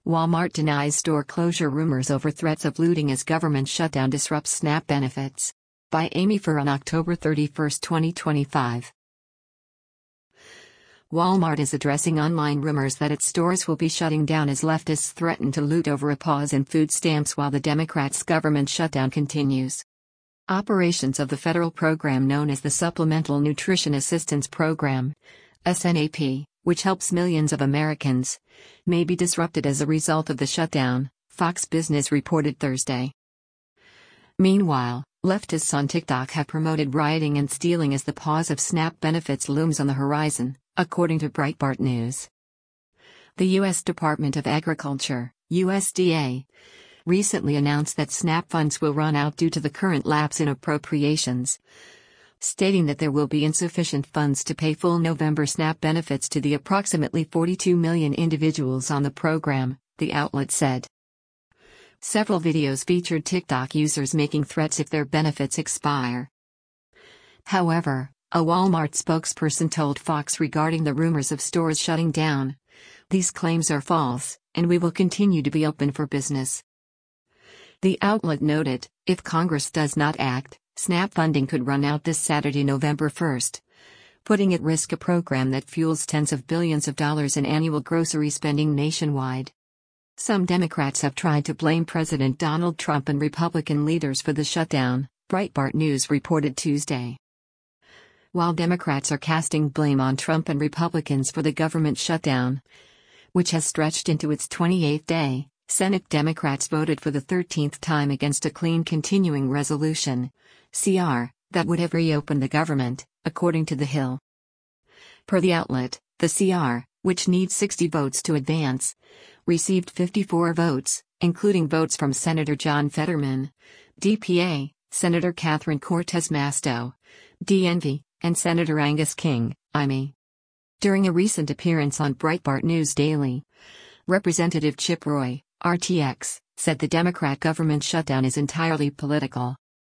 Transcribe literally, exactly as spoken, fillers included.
Walmart denies store closure rumors over threats of looting as government shutdown disrupts SNAP benefits. By Amy Furr on October thirty-first, twenty twenty-five. Walmart is addressing online rumors that its stores will be shutting down as leftists threaten to loot over a pause in food stamps while the Democrats' government shutdown continues. Operations of the federal program known as the Supplemental Nutrition Assistance Program, S N A P, which helps millions of Americans, may be disrupted as a result of the shutdown, Fox Business reported Thursday. Meanwhile, leftists on TikTok have promoted rioting and stealing as the pause of SNAP benefits looms on the horizon, according to Breitbart News. The U S Department of Agriculture, U S D A, recently announced that SNAP funds will run out due to the current lapse in appropriations, stating that there will be insufficient funds to pay full November SNAP benefits to the approximately forty-two million individuals on the program, the outlet said. Several videos featured TikTok users making threats if their benefits expire. However, a Walmart spokesperson told Fox regarding the rumors of stores shutting down, "These claims are false, and we will continue to be open for business." The outlet noted, if Congress does not act, SNAP funding could run out this Saturday, November first, putting at risk a program that fuels tens of billions of dollars in annual grocery spending nationwide. Some Democrats have tried to blame President Donald Trump and Republican leaders for the shutdown, Breitbart News reported Tuesday. While Democrats are casting blame on Trump and Republicans for the government shutdown, which has stretched into its twenty-eighth day, Senate Democrats voted for the thirteenth time against a clean continuing resolution, C R, that would have reopened the government, according to The Hill. Per the outlet, the C R, which needs sixty votes to advance, received fifty-four votes, including votes from Senator John Fetterman, D P A, Senator Catherine Cortez Masto, D N V, and Senator Angus King, I M E. During a recent appearance on Breitbart News Daily, Representative Chip Roy, R T X, said the Democrat government shutdown is entirely political.